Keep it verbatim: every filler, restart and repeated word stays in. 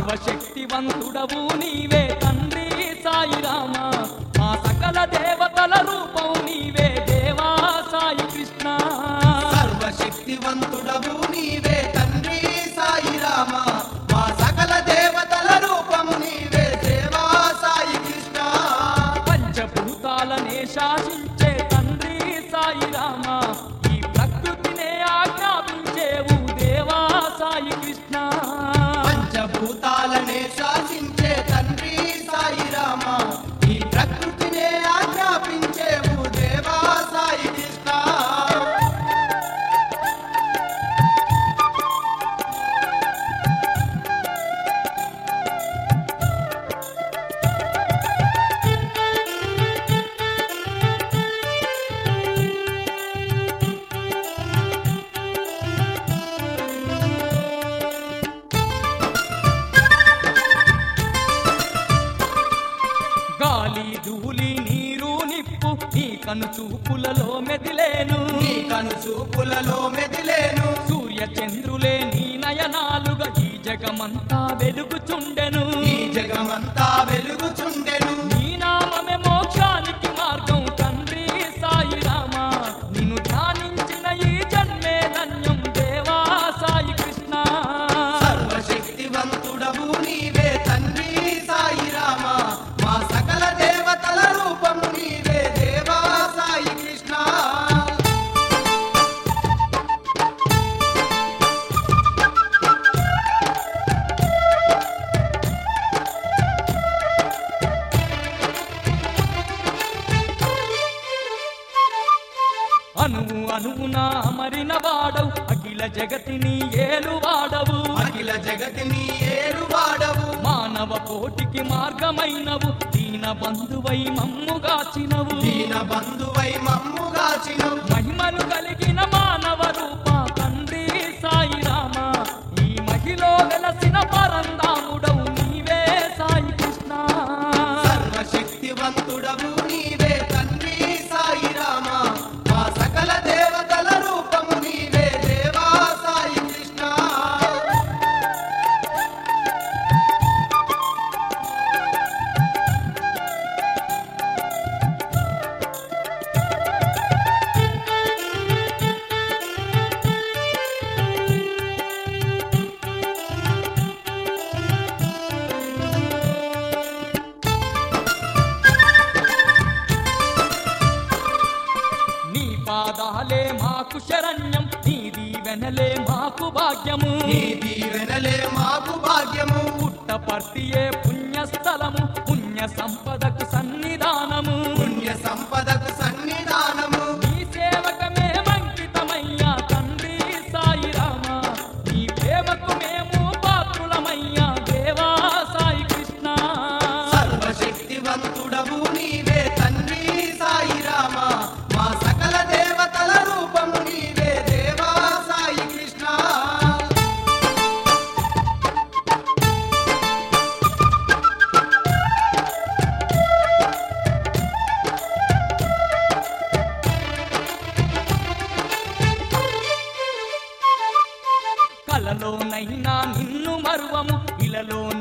సర్వశక్తివంతుడవు నీవే తండ్రి సాయి రామ మా సకల దేవతల రూపం నీవే దేవా సాయి కృష్ణ సర్వశక్తివంతుడవు నీవే తండ్రి సాయి రామ మా సకల దేవతల రూపం నీవే దేవా సాయి కృష్ణ పంచభూతాలనే శాసించే తండ్రి సాయి రామ ఈ ప్రకృతినే ఆజ్ఞాపించేవు దేవా సాయి కృష్ణ పంచభూతాలనే శాసించే తండ్రి సాయి రామ ఈ ప్రకృతినే ఆజ్ఞాపించేవు దేవా సాయి కృష్ణ గాలి ధూళి నీరు నిప్పు నీ కను చూపులలో మెదిలేను నీ కను చూపులలో మెదిలేను సూర్య చంద్రులే నీ నయనాలుగా ఈ జగమంతా వెలుగుచుండెను ఈ జగమంతా వెలుగుచుండెను నీ నామమే మోక్షానికి మార్గం తండ్రి సాయి రామ నిన్ను ధ్యానించిన ఈ జన్మే ధన్యం దేవా సాయి కృష్ణ సర్వశక్తివంతుడవు నీవే తండ్రి సాయి రామ మా సకల దేవతల రూపం నీవే దేవా సాయి కృష్ణ అనువు అనువున అమరిన వాడవు అఖిల జగతిని ఏలు వాడవు అఖిల జగతిని ఏలువాడవు మానవ కోటికి మార్గమైనవు దీన బంధువై మమ్ముగాచినవు దీన బంధువై మమ్ముగాచినవు మహిమలు కలిగిన మానవ రూప తండ్రి సాయి రామ ఈ మహిలో వెలసిన పరంధాముడవు నీవే సాయి కృష్ణ సర్వశక్తివంతుడవు నీవే తండ్రి సాయి రామ మా సకల దేవతల రూపం నీవే దేవా సాయి కృష్ణ నీ పాదాలే మాకు శరణ్యం నీ దీవెనలే మాకు భాగ్యము నీ దీవెనలే మాకు భాగ్యము పుట్టపర్తియే పుణ్యస్థలము పుణ్య సంపదకు సన్నిధానము పుణ్య సంపదకు సన్నిధానము నీ సేవకమే అంకితమయ్యా తండ్రి సాయి రామ నీ ప్రేమకు మేము పాత్రులమయ్యా దేవా సాయి కృష్ణ సర్వశక్తివంతుడవు నీవే తండ్రి సాయి రామ మా సకల దేవతల రూపం నీవే దేవా సాయి కృష్ణ కలలోనైనా నిన్ను మరువము ఇలలో